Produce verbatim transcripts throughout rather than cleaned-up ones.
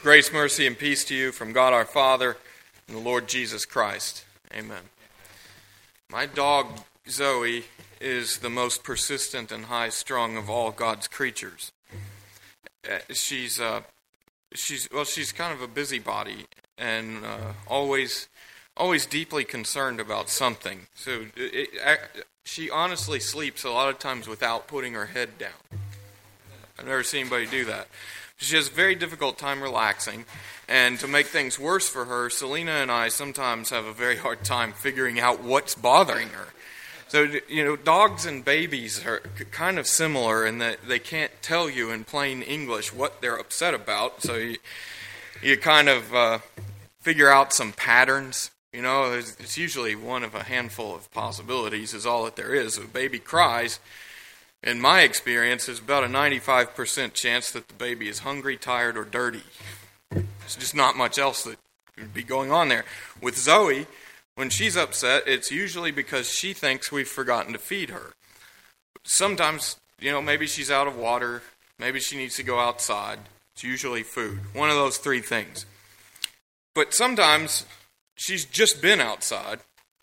Grace, mercy, and peace to you from God our Father and the Lord Jesus Christ. Amen. My dog, Zoe, is the most persistent and high-strung of all God's creatures. She's, uh, she's well, she's kind of a busybody and uh, always, always deeply concerned about something. So it, it, she honestly sleeps a lot of times without putting her head down. I've never seen anybody do that. She has a very difficult time relaxing, and to make things worse for her, Selena and I sometimes have a very hard time figuring out what's bothering her. So, you know, dogs and babies are kind of similar in that they can't tell you in plain English what they're upset about, so you, you kind of uh, figure out some patterns. You know, it's, it's usually one of a handful of possibilities is all that there is. If a baby cries, in my experience, there's about a ninety-five percent chance that the baby is hungry, tired, or dirty. There's just not much else that could be going on there. With Zoe, when she's upset, it's usually because she thinks we've forgotten to feed her. Sometimes, you know, maybe she's out of water, maybe she needs to go outside. It's usually food. One of those three things. But sometimes she's just been outside,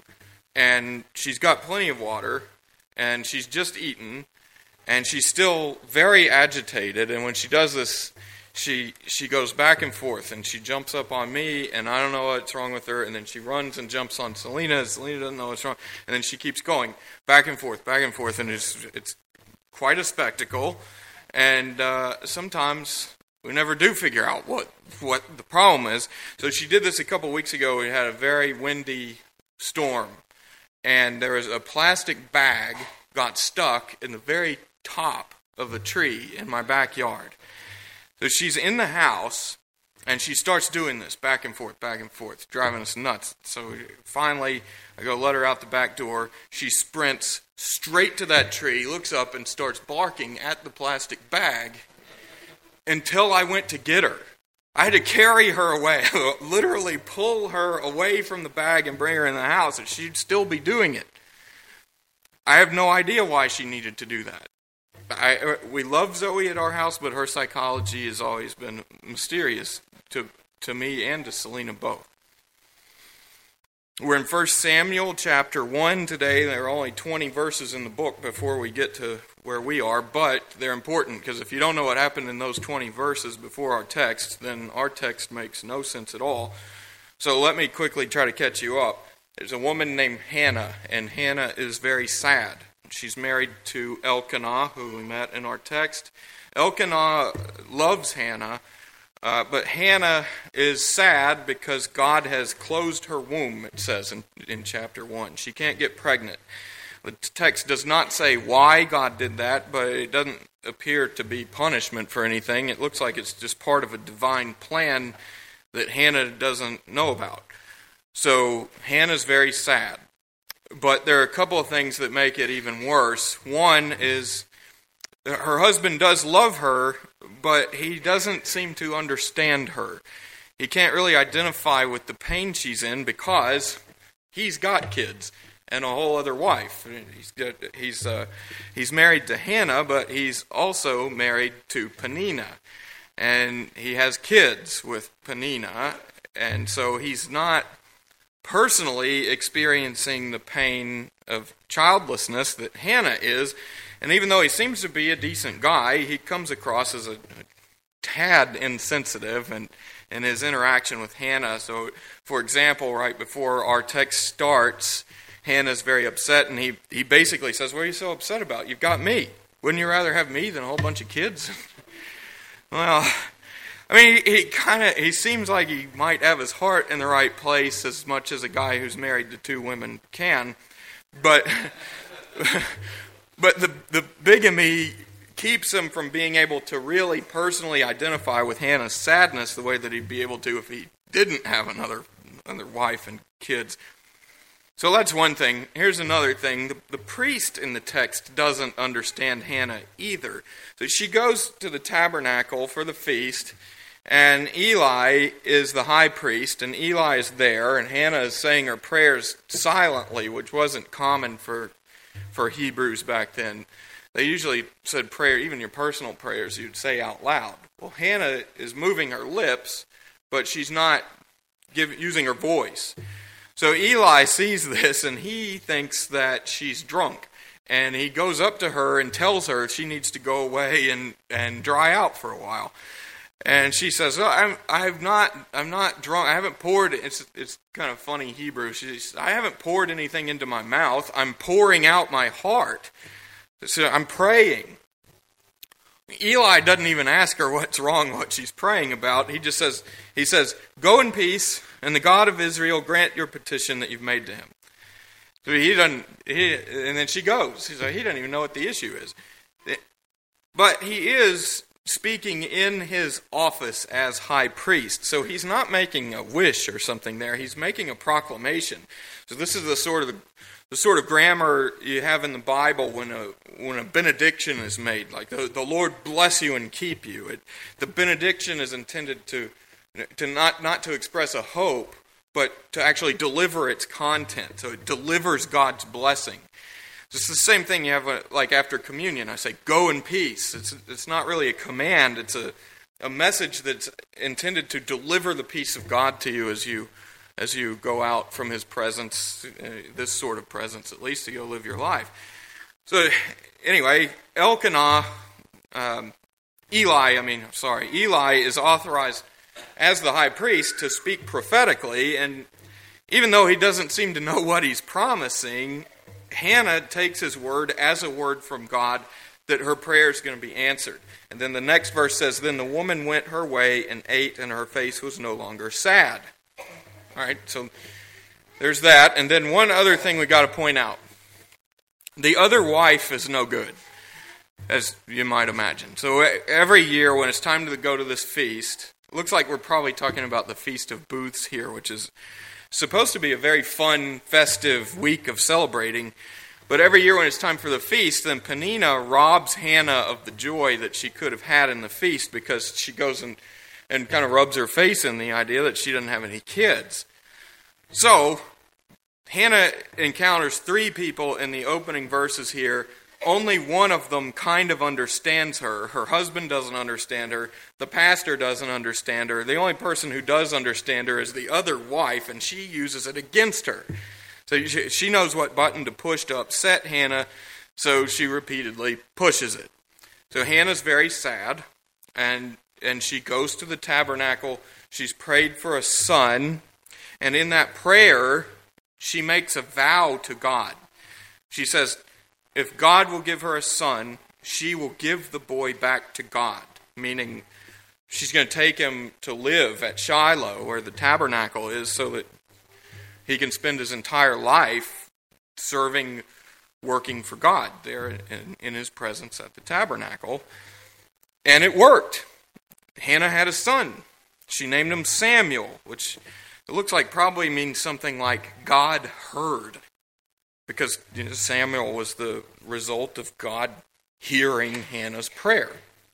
and she's got plenty of water, and she's just eaten, and she's still very agitated, and when she does this, she she goes back and forth, and she jumps up on me, and I don't know what's wrong with her, and then she runs and jumps on Selena, and Selena doesn't know what's wrong, and then she keeps going back and forth, back and forth, and it's, it's quite a spectacle, and uh, sometimes we never do figure out what, what the problem is. So she did this a couple weeks ago. We had a very windy storm, and there was a plastic bag got stuck in the very top of a tree in my backyard. So she's in the house, and she starts doing this back and forth, back and forth, driving us nuts. So finally, I go let her out the back door. She sprints straight to that tree, looks up, and starts barking at the plastic bag until I went to get her. I had to carry her away, literally pull her away from the bag and bring her in the house, and she'd still be doing it. I have no idea why she needed to do that. I, we love Zoe at our house, but her psychology has always been mysterious to, to me and to Selena both. We're in First Samuel chapter one today. There are only twenty verses in the book before we get to where we are, but they're important because if you don't know what happened in those twenty verses before our text, then our text makes no sense at all. So let me quickly try to catch you up. There's a woman named Hannah, and Hannah is very sad. She's married to Elkanah, who we met in our text. Elkanah loves Hannah, uh, but Hannah is sad because God has closed her womb, it says in, in chapter one. She can't get pregnant. The text does not say why God did that, but it doesn't appear to be punishment for anything. It looks like it's just part of a divine plan that Hannah doesn't know about. So Hannah's very sad. But there are a couple of things that make it even worse. One is her husband does love her, but he doesn't seem to understand her. He can't really identify with the pain she's in because he's got kids and a whole other wife. He's got, he's uh, he's married to Hannah, but he's also married to Peninnah, and he has kids with Peninnah, and so he's not personally experiencing the pain of childlessness that Hannah is. And even though he seems to be a decent guy, he comes across as a, a tad insensitive in, in his interaction with Hannah. So, for example, right before our text starts, Hannah's very upset, and he, he basically says, "What are you so upset about? You've got me. Wouldn't you rather have me than a whole bunch of kids?" Well, I mean, he, he kind of, he seems like he might have his heart in the right place as much as a guy who's married to two women can, but but the the bigamy keeps him from being able to really personally identify with Hannah's sadness the way that he'd be able to if he didn't have another another wife and kids. So that's one thing. Here's another thing. The, the priest in the text doesn't understand Hannah either. So she goes to the tabernacle for the feast, and Eli is the high priest, and Eli is there, and Hannah is saying her prayers silently, which wasn't common for for Hebrews back then. they usually said prayer, even your personal prayers, you'd say out loud. Well, Hannah is moving her lips, but she's not give, using her voice. So Eli sees this, and he thinks that she's drunk. And he goes up to her and tells her she needs to go away and, and dry out for a while. And she says, oh, I'm I've not I'm not drunk. I haven't poured. It's it's kind of funny Hebrew. She says, I haven't poured anything into my mouth. I'm pouring out my heart. So I'm praying. Eli doesn't even ask her what's wrong, what she's praying about. He just says he says, go in peace, and the God of Israel grant your petition that you've made to him. So he doesn't. He, and then she goes. He's like, he doesn't even know what the issue is. But he is speaking in his office as high priest. So he's not making a wish or something there. He's making a proclamation. So this is the sort of the sort of grammar you have in the Bible when a when a benediction is made. Like the, the Lord bless you and keep you. It, the benediction is intended to to not, not to express a hope, but to actually deliver its content. So it delivers God's blessing. It's the same thing you have a, like after communion. I say, go in peace. It's it's not really a command. It's a, a message that's intended to deliver the peace of God to you as you as you go out from his presence, uh, this sort of presence at least, to go live your life. So anyway, Elkanah, um, Eli, I mean, sorry, Eli is authorized as the high priest to speak prophetically, and even though he doesn't seem to know what he's promising, Hannah takes his word as a word from God that her prayer is going to be answered. And then the next verse says, then the woman went her way and ate, and her face was no longer sad. All right, so there's that. And then one other thing we got to point out. The other wife is no good, as you might imagine. So every year when it's time to go to this feast, it looks like we're probably talking about the Feast of Booths here, which is supposed to be a very fun, festive week of celebrating. But every year when it's time for the feast, then Peninnah robs Hannah of the joy that she could have had in the feast because she goes and, and kind of rubs her face in the idea that she doesn't have any kids. So, Hannah encounters three people in the opening verses here. Only one of them kind of understands her. Her husband doesn't understand her. The pastor doesn't understand her. The only person who does understand her is the other wife, and she uses it against her. So she knows what button to push to upset Hannah, so she repeatedly pushes it. So Hannah's very sad, and and she goes to the tabernacle. She's prayed for a son, and in that prayer, she makes a vow to God. She says, if God will give her a son, she will give the boy back to God. Meaning, she's going to take him to live at Shiloh, where the tabernacle is, so that he can spend his entire life serving, working for God there in, in his presence at the tabernacle. And it worked. Hannah had a son. She named him Samuel, which it looks like probably means something like God heard. Because you know, Samuel was the result of God hearing Hannah's prayer.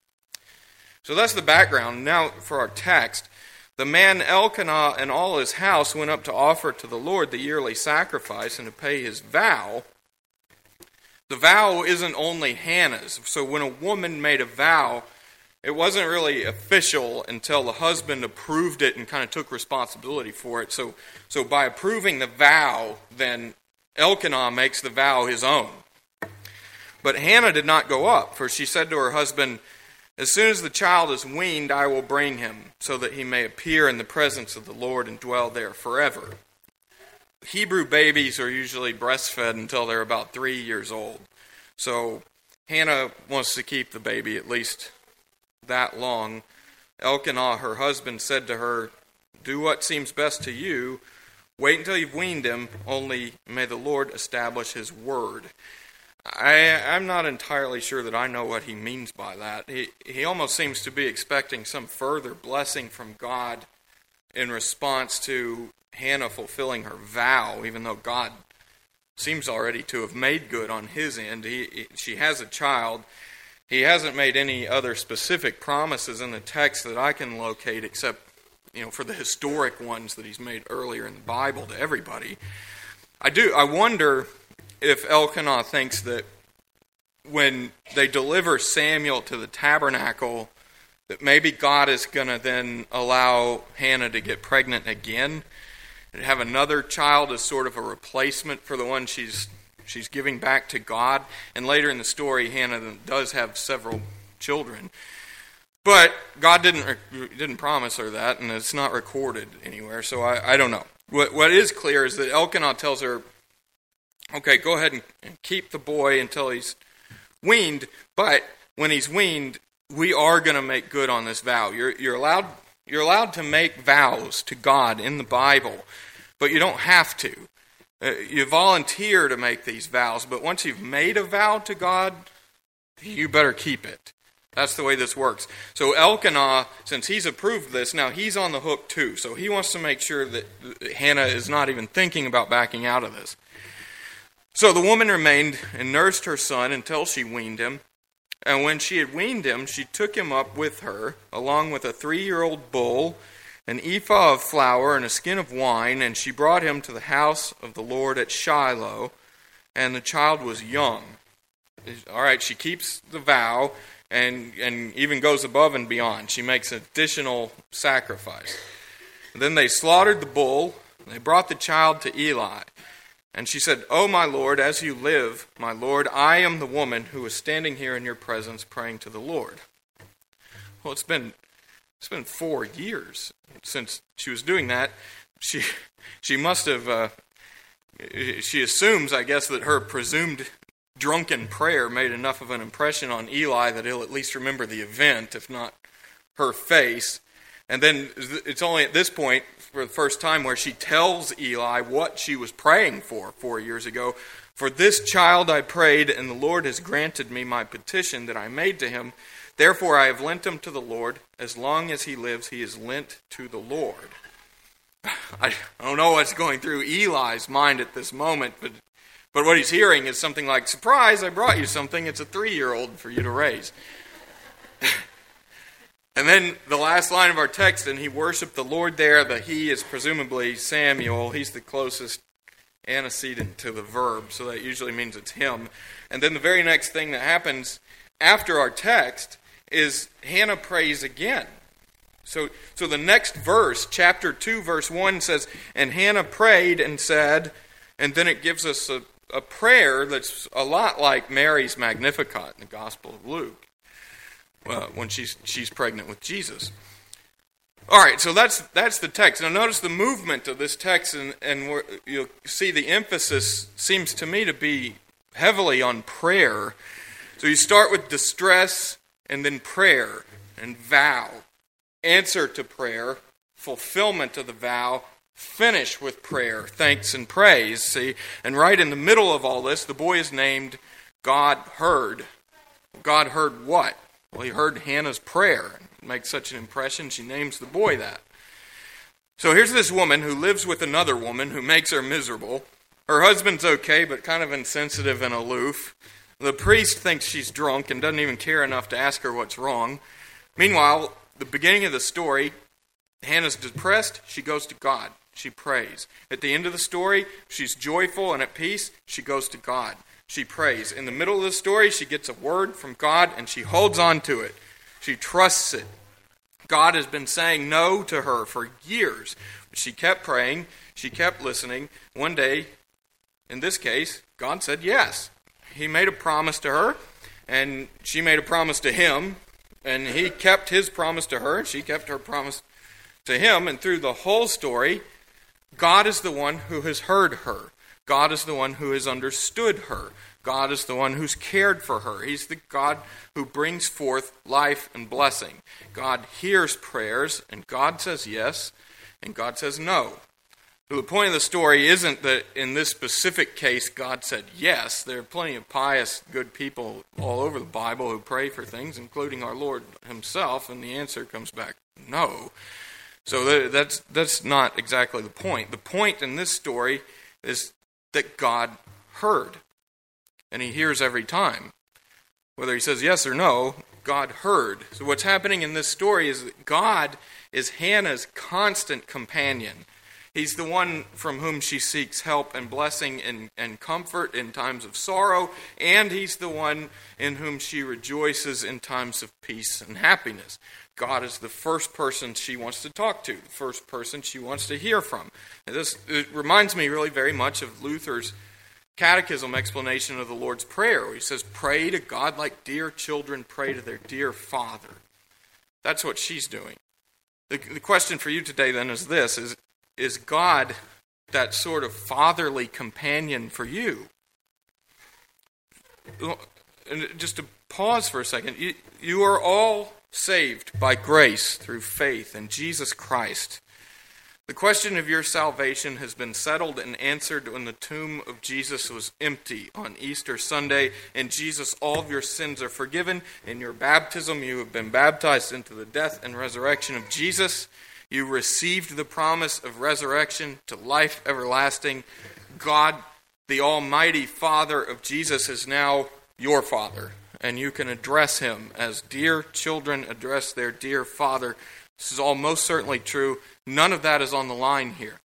So that's the background. Now for our text. The man Elkanah and all his house went up to offer to the Lord the yearly sacrifice and to pay his vow. The vow isn't only Hannah's. So when a woman made a vow, it wasn't really official until the husband approved it and kind of took responsibility for it. So, so by approving the vow, then Elkanah makes the vow his own. But Hannah did not go up, for she said to her husband, as soon as the child is weaned, I will bring him, so that he may appear in the presence of the Lord and dwell there forever. Hebrew babies are usually breastfed until they're about three years old. So Hannah wants to keep the baby at least that long. Elkanah, her husband, said to her, do what seems best to you. Wait until you've weaned him, only may the Lord establish his word. I, I'm not entirely sure that I know what he means by that. He, he almost seems to be expecting some further blessing from God in response to Hannah fulfilling her vow, even though God seems already to have made good on his end. He, he, she has a child. He hasn't made any other specific promises in the text that I can locate except, you know, for the historic ones that he's made earlier in the Bible to everybody. I do. I wonder if Elkanah thinks that when they deliver Samuel to the tabernacle, that maybe God is going to then allow Hannah to get pregnant again and have another child as sort of a replacement for the one she's she's giving back to God. And later in the story, Hannah does have several children. But God didn't didn't promise her that, and it's not recorded anywhere, so I, I don't know. What What is clear is that Elkanah tells her, okay, go ahead and, and keep the boy until he's weaned, but when he's weaned, we are going to make good on this vow. You're, you're allowed you're allowed to make vows to God in the Bible, but you don't have to. Uh, you volunteer to make these vows, but once you've made a vow to God, you better keep it. That's the way this works. So Elkanah, since he's approved this, now he's on the hook too. So he wants to make sure that Hannah is not even thinking about backing out of this. So the woman remained and nursed her son until she weaned him. And when she had weaned him, she took him up with her, along with a three-year-old bull, an ephah of flour, and a skin of wine, and she brought him to the house of the Lord at Shiloh, and the child was young. All right, she keeps the vow, and, and even goes above and beyond. She makes an additional sacrifice. And then they slaughtered the bull, and they brought the child to Eli. And she said, "O my Lord, as you live, my Lord, I am the woman who is standing here in your presence praying to the Lord." Well, it's been it's been four years since she was doing that. She she must have, uh, she assumes, I guess, that her presumed drunken prayer made enough of an impression on Eli that he'll at least remember the event, if not her face. And then it's only at this point, for the first time, where she tells Eli what she was praying for four years ago. "For this child I prayed, and the Lord has granted me my petition that I made to him. Therefore I have lent him to the Lord. As long as he lives, he is lent to the Lord." I don't know what's going through Eli's mind at this moment, but, but what he's hearing is something like, "Surprise, I brought you something. It's a three-year-old for you to raise." And then the last line of our text, "and he worshiped the Lord there." The he is presumably Samuel. He's the closest antecedent to the verb, so that usually means it's him. And then the very next thing that happens after our text is Hannah prays again. So, so the next verse, chapter two, verse one says, "And Hannah prayed and said," and then it gives us a, a prayer that's a lot like Mary's Magnificat in the Gospel of Luke. Uh, when she's she's pregnant with Jesus. All right, so that's that's the text. Now notice the movement of this text, and, and we're, you'll see the emphasis seems to me to be heavily on prayer. So you start with distress, and then prayer, and vow, answer to prayer, fulfillment of the vow, finish with prayer, thanks and praise. See, and right in the middle of all this, the boy is named God Heard. God heard what? Well, he heard Hannah's prayer. It makes such an impression, she names the boy that. So here's this woman who lives with another woman who makes her miserable. Her husband's okay, but kind of insensitive and aloof. The priest thinks she's drunk and doesn't even care enough to ask her what's wrong. Meanwhile, the beginning of the story, Hannah's depressed, she goes to God. She prays. At the end of the story, she's joyful and at peace, she goes to God. She prays. In the middle of the story, she gets a word from God and she holds on to it. She trusts it. God has been saying no to her for years. She kept praying. She kept listening. One day, in this case, God said yes. He made a promise to her, and she made a promise to him, and he kept his promise to her, and she kept her promise to him. And through the whole story, God is the one who has heard her. God is the one who has understood her. God is the one who's cared for her. He's the God who brings forth life and blessing. God hears prayers, and God says yes, and God says no. So the point of the story isn't that in this specific case God said yes. There are plenty of pious, good people all over the Bible who pray for things, including our Lord himself, and the answer comes back no. So that's that's not exactly the point. The point in this story is that God heard. And he hears every time. Whether he says yes or no, God heard. So what's happening in this story is that God is Hannah's constant companion. He's the one from whom she seeks help and blessing and, and comfort in times of sorrow, and He's the one in whom she rejoices in times of peace and happiness. God is the first person she wants to talk to, the first person she wants to hear from. And this it reminds me really very much of Luther's catechism explanation of the Lord's Prayer, where he says, pray to God like dear children pray to their dear Father. That's what she's doing. The, the question for you today then is this, is, is God that sort of fatherly companion for you? And just to pause for a second, you, you are all saved by grace through faith in Jesus Christ. The question of your salvation has been settled and answered when the tomb of Jesus was empty on Easter Sunday. In Jesus, all of your sins are forgiven. In your baptism, you have been baptized into the death and resurrection of Jesus. You received the promise of resurrection to life everlasting. God, the Almighty Father of Jesus, is now your Father, and you can address Him as dear children address their dear Father. This is all most certainly true. None of that is on the line here.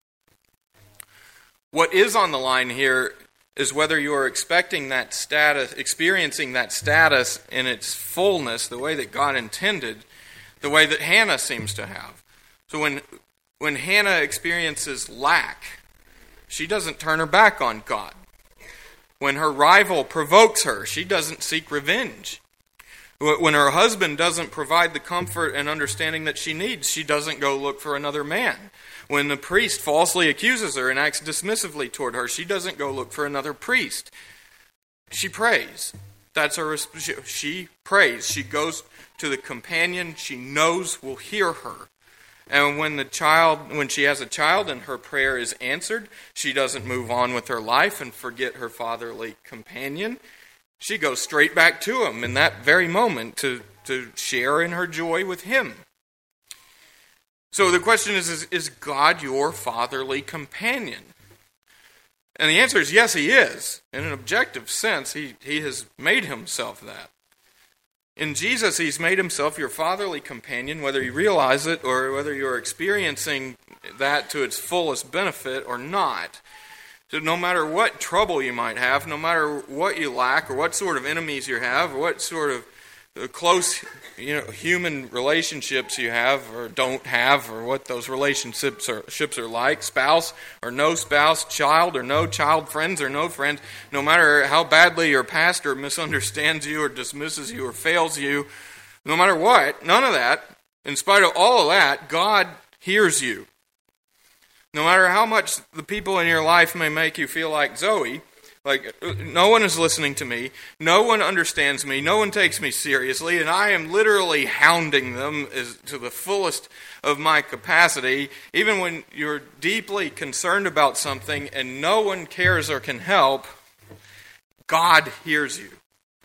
What is on the line here is whether you are expecting that status, experiencing that status in its fullness, the way that God intended, the way that Hannah seems to have. So when when Hannah experiences lack, she doesn't turn her back on God. When her rival provokes her, she doesn't seek revenge. When her husband doesn't provide the comfort and understanding that she needs, she doesn't go look for another man. When the priest falsely accuses her and acts dismissively toward her, she doesn't go look for another priest. She prays. That's her. She prays. She goes to the companion she knows will hear her. And when the child, when she has a child and her prayer is answered, she doesn't move on with her life and forget her fatherly companion. She goes straight back to him in that very moment to, to share in her joy with him. So the question is, is, is God your fatherly companion? And the answer is yes, He is. In an objective sense, He, he has made Himself that. In Jesus, He's made Himself your fatherly companion, whether you realize it or whether you're experiencing that to its fullest benefit or not. So no matter what trouble you might have, no matter what you lack or what sort of enemies you have or what sort of close you know, human relationships you have or don't have or what those relationships are, ships are like, spouse or no spouse, child or no child, friends or no friends, no matter how badly your pastor misunderstands you or dismisses you or fails you, no matter what, none of that, in spite of all of that, God hears you. No matter how much the people in your life may make you feel like Zoe, like no one is listening to me, no one understands me, no one takes me seriously, and I am literally hounding them as, to the fullest of my capacity, even when you're deeply concerned about something and no one cares or can help, God hears you.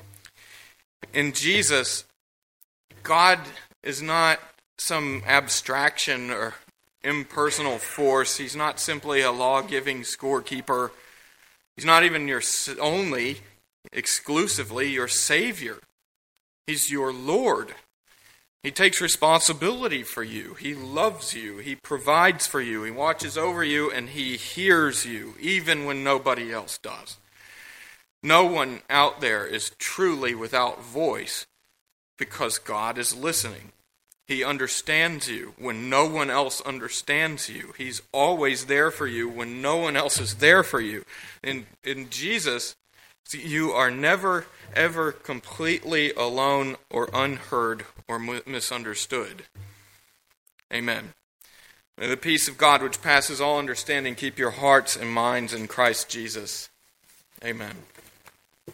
In Jesus, God is not some abstraction or impersonal force. He's not simply a law-giving scorekeeper. He's not even your only, exclusively your Savior. He's your Lord. He takes responsibility for you. He loves you. He provides for you. He watches over you, and He hears you, even when nobody else does. No one out there is truly without voice because God is listening. He understands you when no one else understands you. He's always there for you when no one else is there for you. In, in Jesus, you are never, ever completely alone or unheard or misunderstood. Amen. May the peace of God, which passes all understanding, keep your hearts and minds in Christ Jesus. Amen.